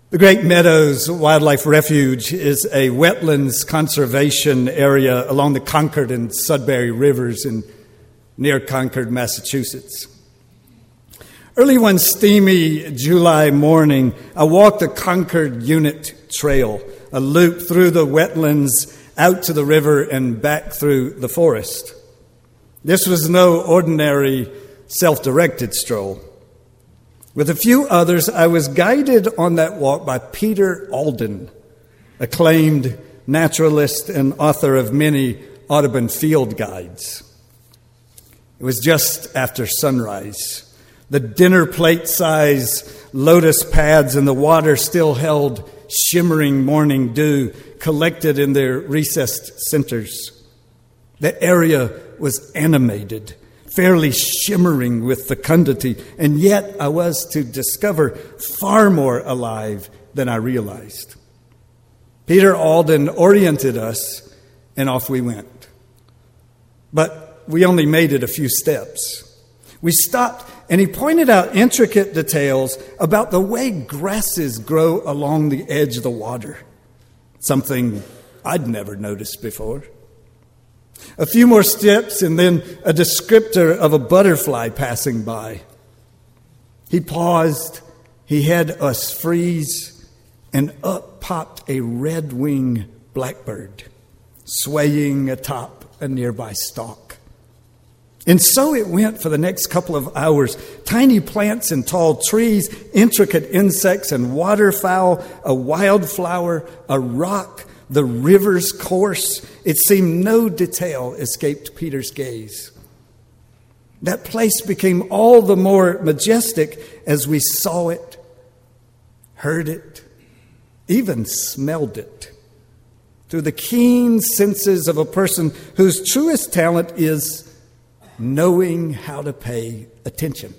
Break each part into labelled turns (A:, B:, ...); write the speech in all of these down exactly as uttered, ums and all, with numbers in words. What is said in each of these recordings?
A: The Great Meadows Wildlife Refuge is a wetlands conservation area along the Concord and Sudbury rivers in near Concord, Massachusetts. Early one steamy July morning, I walked the Concord Unit Trail, a loop through the wetlands out to the river and back through the forest. This was no ordinary self-directed stroll. With a few others, I was guided on that walk by Peter Alden, acclaimed naturalist and author of many Audubon field guides. It was just after sunrise. The dinner plate-size lotus pads in the water still held shimmering morning dew collected in their recessed centers. The area was animated, fairly shimmering with fecundity, and yet I was to discover far more alive than I realized. Peter Alden oriented us, and off we went. But we only made it a few steps. We stopped, and he pointed out intricate details about the way grasses grow along the edge of the water, something I'd never noticed before. A few more steps, and then a descriptor of a butterfly passing by. He paused, he had us freeze, and up popped a red-winged blackbird, swaying atop a nearby stalk. And so it went for the next couple of hours. Tiny plants and tall trees, intricate insects and waterfowl, a wildflower, a rock, the river's course. It seemed no detail escaped Peter's gaze. That place became all the more majestic as we saw it, heard it, even smelled it, through the keen senses of a person whose truest talent is knowing how to pay attention.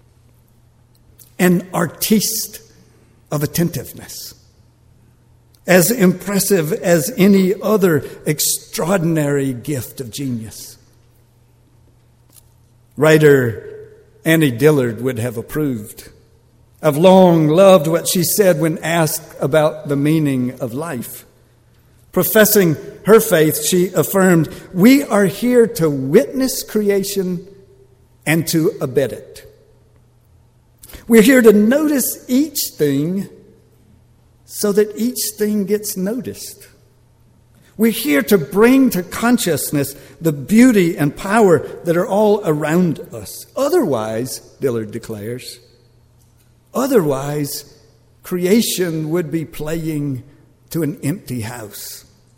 A: An artiste of attentiveness, as impressive as any other extraordinary gift of genius. Writer Annie Dillard would have approved. I've long loved what she said when asked about the meaning of life. Professing her faith, she affirmed, "We are here to witness creation and to abet it. We're here to notice each thing so that each thing gets noticed. We're here to bring to consciousness the beauty and power that are all around us. Otherwise," Dillard declares, "otherwise, creation would be playing to an empty house."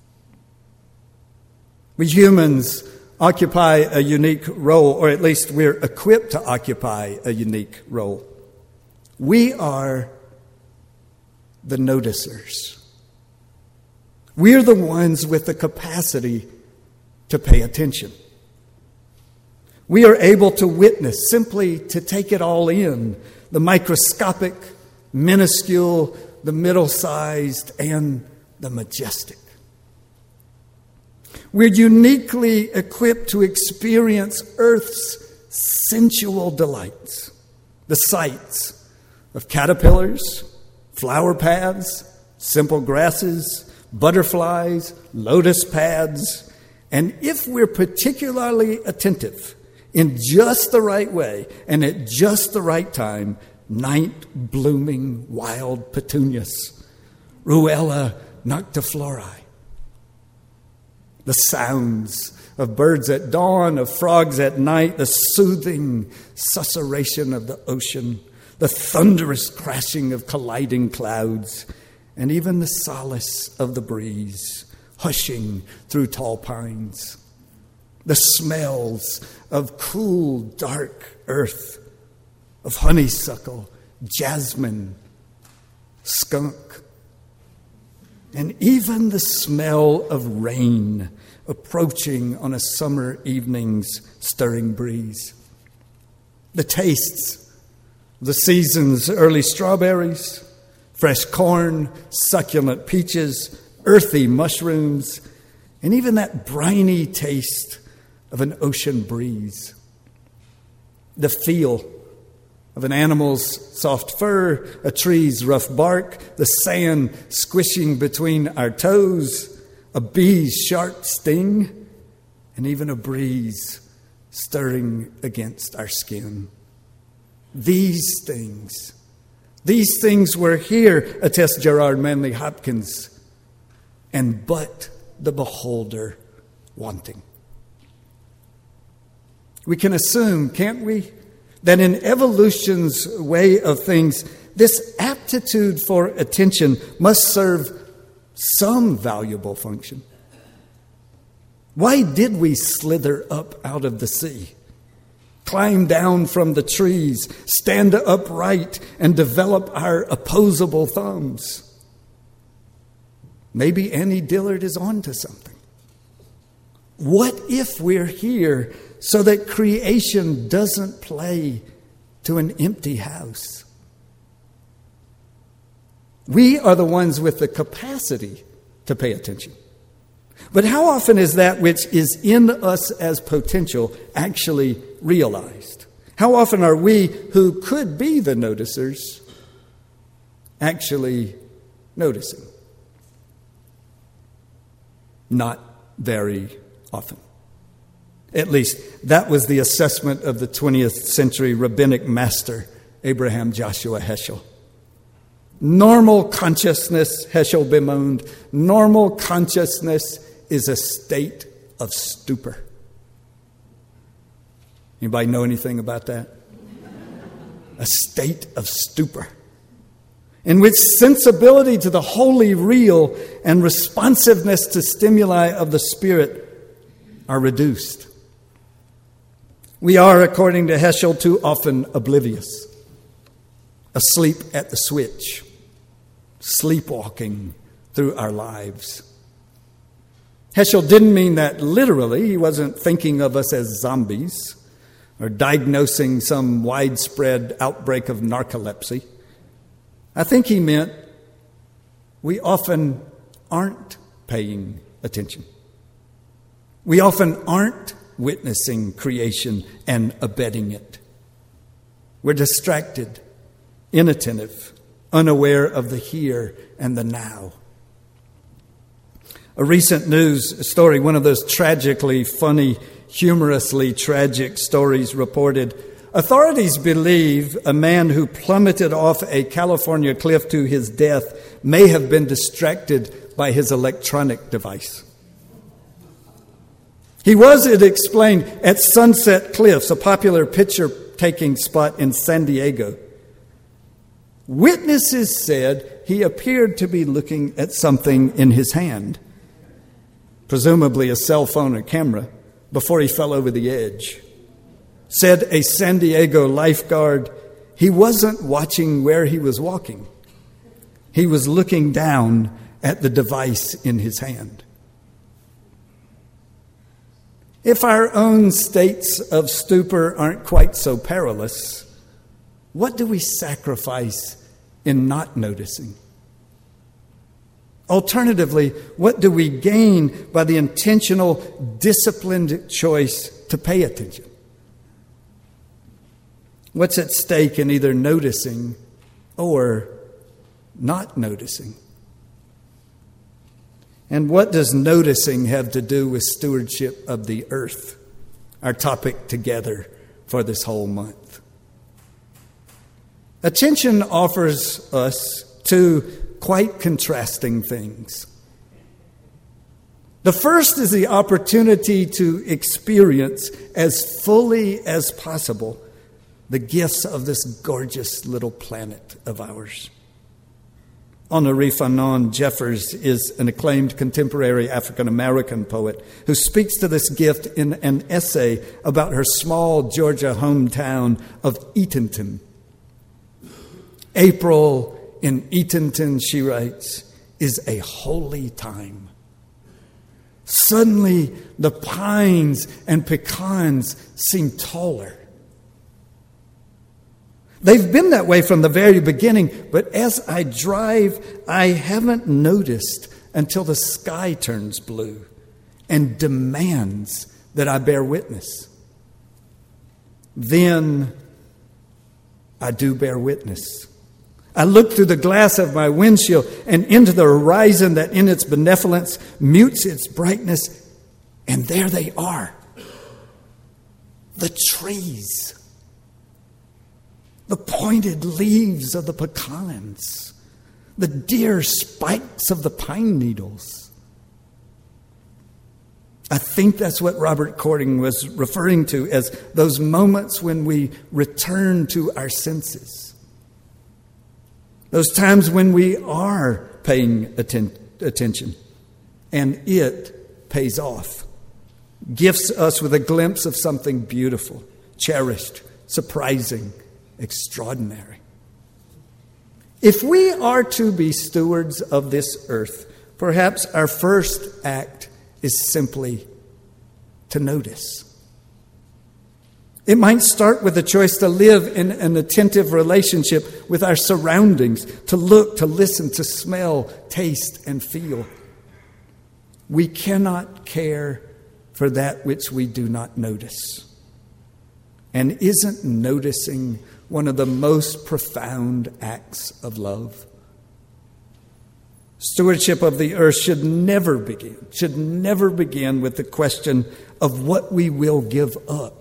A: We humans occupy a unique role, or at least we're equipped to occupy a unique role. We are the noticers. We're the ones with the capacity to pay attention. We are able to witness, simply to take it all in, the microscopic, minuscule, the middle-sized, and the majestic. We're uniquely equipped to experience Earth's sensual delights, the sights of caterpillars, flower paths, simple grasses, butterflies, lotus pads, and if we're particularly attentive, in just the right way and at just the right time, night-blooming wild petunias, Ruella noctiflori. The sounds of birds at dawn, of frogs at night, the soothing susurration of the ocean, the thunderous crashing of colliding clouds, and even the solace of the breeze hushing through tall pines. The smells of cool, dark earth, of honeysuckle, jasmine, skunk, and even the smell of rain approaching on a summer evening's stirring breeze. The tastes of the season's early strawberries, fresh corn, succulent peaches, earthy mushrooms, and even that briny taste of an ocean breeze. The feel of an animal's soft fur, a tree's rough bark, the sand squishing between our toes, a bee's sharp sting, and even a breeze stirring against our skin. These things, these things were here, attests Gerard Manley Hopkins, and but the beholder wanting. We can assume, can't we, that in evolution's way of things, this aptitude for attention must serve some valuable function. Why did we slither up out of the sea, climb down from the trees, stand upright, and develop our opposable thumbs? Maybe Annie Dillard is on to something. What if we're here so that creation doesn't play to an empty house? We are the ones with the capacity to pay attention. But how often is that which is in us as potential actually realized? How often are we, who could be the noticers, actually noticing? Not very often. At least that was the assessment of the twentieth century rabbinic master, Abraham Joshua Heschel. Normal consciousness, Heschel bemoaned, normal consciousness is a state of stupor. Anybody know anything about that? A state of stupor, in which sensibility to the wholly real and responsiveness to stimuli of the Spirit are reduced. We are, according to Heschel, too often oblivious, asleep at the switch, sleepwalking through our lives. Heschel didn't mean that literally. He wasn't thinking of us as zombies or diagnosing some widespread outbreak of narcolepsy. I think he meant we often aren't paying attention. We often aren't witnessing creation and abetting it. We're distracted, inattentive, unaware of the here and the now. A recent news story, one of those tragically funny, humorously tragic stories, reported, authorities believe a man who plummeted off a California cliff to his death may have been distracted by his electronic device. He was, it explained, at Sunset Cliffs, a popular picture-taking spot in San Diego. Witnesses said he appeared to be looking at something in his hand, presumably a cell phone or camera, before he fell over the edge. Said a San Diego lifeguard, he wasn't watching where he was walking. He was looking down at the device in his hand. If our own states of stupor aren't quite so perilous, what do we sacrifice in not noticing? Alternatively, what do we gain by the intentional, disciplined choice to pay attention? What's at stake in either noticing or not noticing? And what does noticing have to do with stewardship of the earth, our topic together for this whole month? Attention offers us two quite contrasting things. The first is the opportunity to experience as fully as possible the gifts of this gorgeous little planet of ours. Henri Fanon Jeffers is an acclaimed contemporary African-American poet who speaks to this gift in an essay about her small Georgia hometown of Eatonton. April in Eatonton, she writes, is a holy time. Suddenly, the pines and pecans seem taller. They've been that way from the very beginning, but as I drive, I haven't noticed until the sky turns blue and demands that I bear witness. Then I do bear witness. I look through the glass of my windshield and into the horizon that in its benevolence mutes its brightness, and there they are. The trees. The pointed leaves of the pecans. The dear spikes of the pine needles. I think that's what Robert Cording was referring to as those moments when we return to our senses. Those times when we are paying atten- attention and it pays off. Gifts us with a glimpse of something beautiful, cherished, surprising, extraordinary. If we are to be stewards of this earth, perhaps our first act is simply to notice. It might start with a choice to live in an attentive relationship with our surroundings, to look, to listen, to smell, taste, and feel. We cannot care for that which we do not notice. And isn't noticing one of the most profound acts of love? Stewardship of the earth should never begin, should never begin with the question of what we will give up,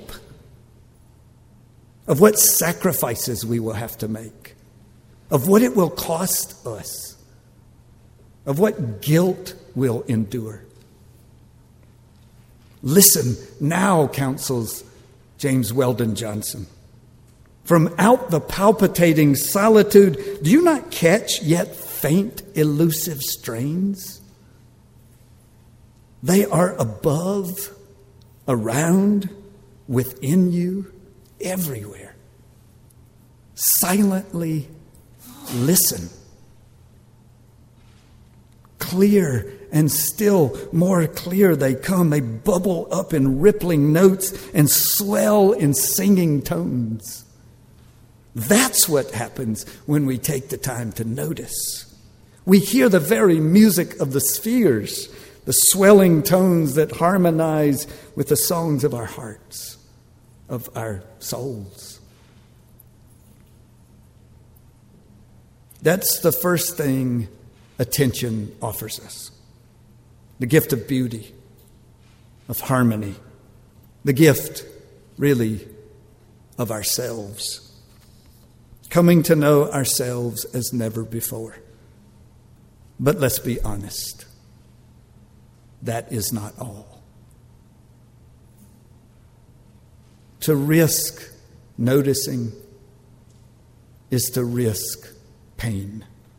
A: of what sacrifices we will have to make, of what it will cost us, of what guilt we'll endure. Listen now, counsels James Weldon Johnson. From out the palpitating solitude, do you not catch yet faint, elusive strains? They are above, around, within you, everywhere. Silently listen. Clear and still more clear they come. They bubble up in rippling notes and swell in singing tones. That's what happens when we take the time to notice. We hear the very music of the spheres, the swelling tones that harmonize with the songs of our hearts, of our souls. That's the first thing attention offers us. The gift of beauty, of harmony, the gift, really, of ourselves. Coming to know ourselves as never before. But let's be honest. That is not all. To risk noticing is to risk pain.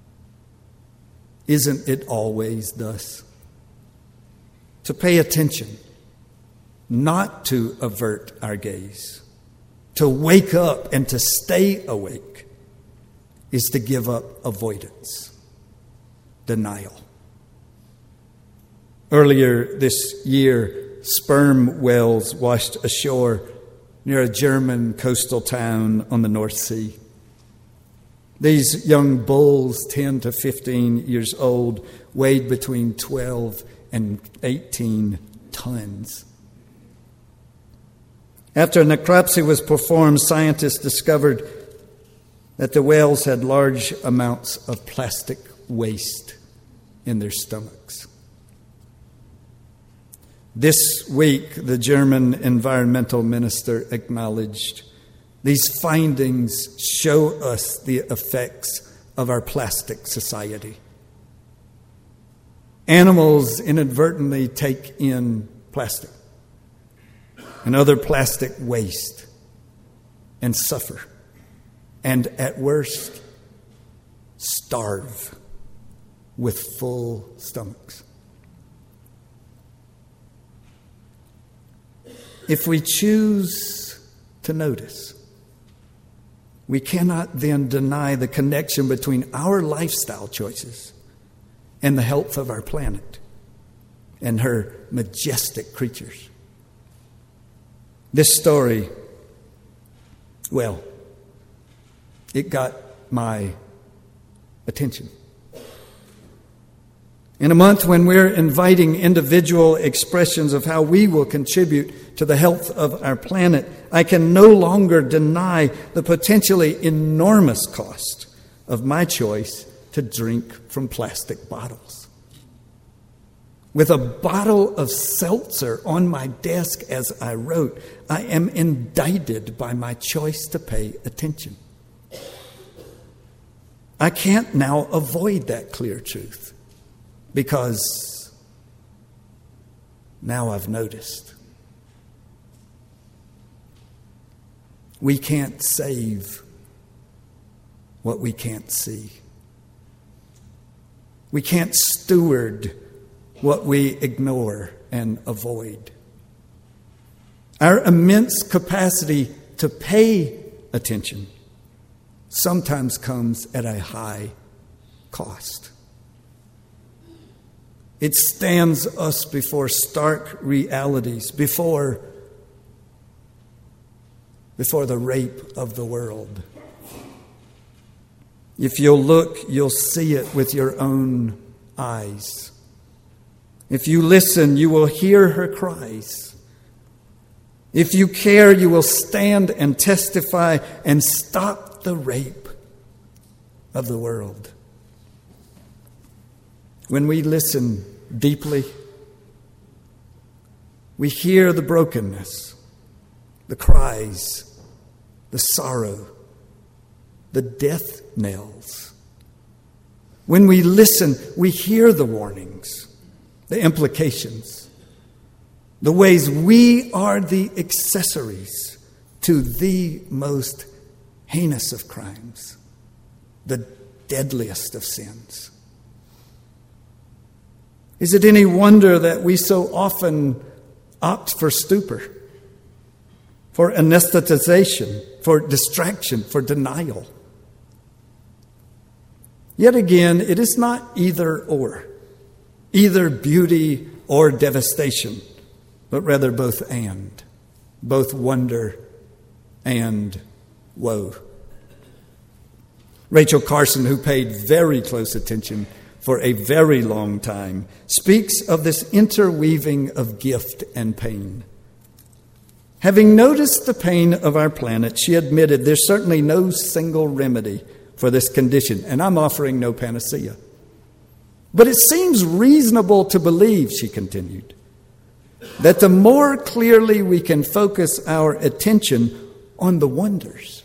A: Isn't it always thus? To pay attention, not to avert our gaze, to wake up and to stay awake, is to give up avoidance, denial. Earlier this year, sperm whales washed ashore near a German coastal town on the North Sea. These young bulls, ten to fifteen years old, weighed between twelve and eighteen tons. After a necropsy was performed, scientists discovered that the whales had large amounts of plastic waste in their stomachs. This week, the German environmental minister acknowledged these findings show us the effects of our plastic society. Animals inadvertently take in plastic and other plastic waste and suffer, and at worst, starve with full stomachs. If we choose to notice, we cannot then deny the connection between our lifestyle choices and the health of our planet and her majestic creatures. This story, well, it got my attention. In a month when we're inviting individual expressions of how we will contribute to the health of our planet, I can no longer deny the potentially enormous cost of my choice to drink from plastic bottles. With a bottle of seltzer on my desk as I wrote, I am indicted by my choice to pay attention. I can't now avoid that clear truth because now I've noticed. We can't save what we can't see. We can't steward what we ignore and avoid. Our immense capacity to pay attention sometimes comes at a high cost. It stands us before stark realities, before, before the rape of the world. If you'll look, you'll see it with your own eyes. If you listen, you will hear her cries. If you care, you will stand and testify and stop the rape of the world. When we listen deeply, we hear the brokenness, the cries, the sorrow, the death knells. When we listen, we hear the warnings, the implications, the ways we are the accessories to the most heinous of crimes, the deadliest of sins. Is it any wonder that we so often opt for stupor, for anesthetization, for distraction, for denial? Yet again, it is not either or, either beauty or devastation, but rather both and, both wonder and woe. Rachel Carson, who paid very close attention for a very long time, speaks of this interweaving of gift and pain. Having noticed the pain of our planet, she admitted there's certainly no single remedy for this condition, and I'm offering no panacea. But it seems reasonable to believe, she continued, that the more clearly we can focus our attention on the wonders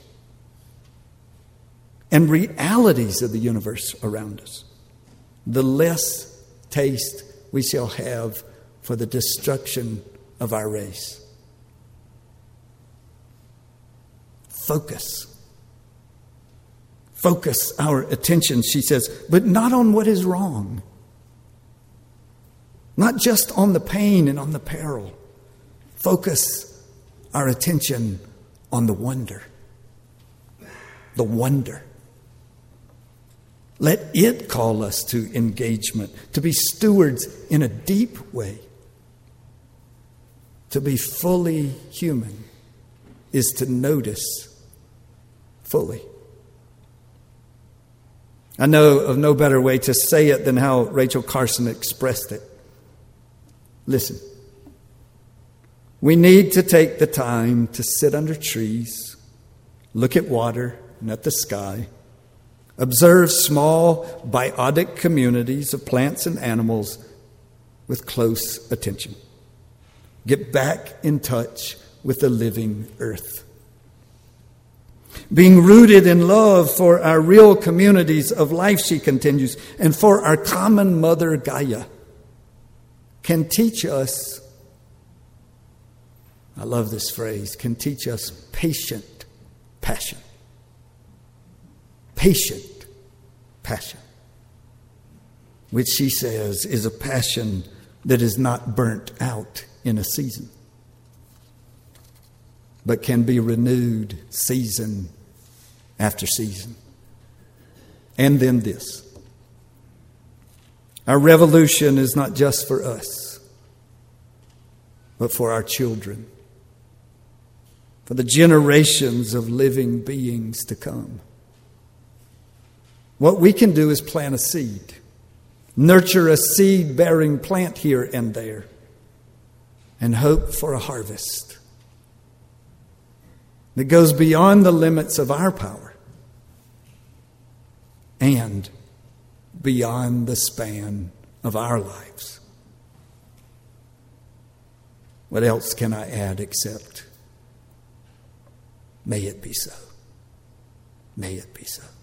A: and realities of the universe around us, the less taste we shall have for the destruction of our race. Focus. Focus our attention, she says, but not on what is wrong. Not just on the pain and on the peril. Focus our attention on the wonder. The wonder. Let it call us to engagement, to be stewards in a deep way. To be fully human is to notice fully. I know of no better way to say it than how Rachel Carson expressed it. Listen, we need to take the time to sit under trees, look at water and at the sky, observe small biotic communities of plants and animals with close attention. Get back in touch with the living earth. Being rooted in love for our real communities of life, she continues, and for our common mother Gaia, can teach us, I love this phrase, can teach us patient passion. Patient passion. Which she says is a passion that is not burnt out in a season, but can be renewed season after season. And then this. Our revolution is not just for us, but for our children, for the generations of living beings to come. What we can do is plant a seed, nurture a seed-bearing plant here and there, and hope for a harvest that goes beyond the limits of our power and beyond the span of our lives. What else can I add except, may it be so. May it be so.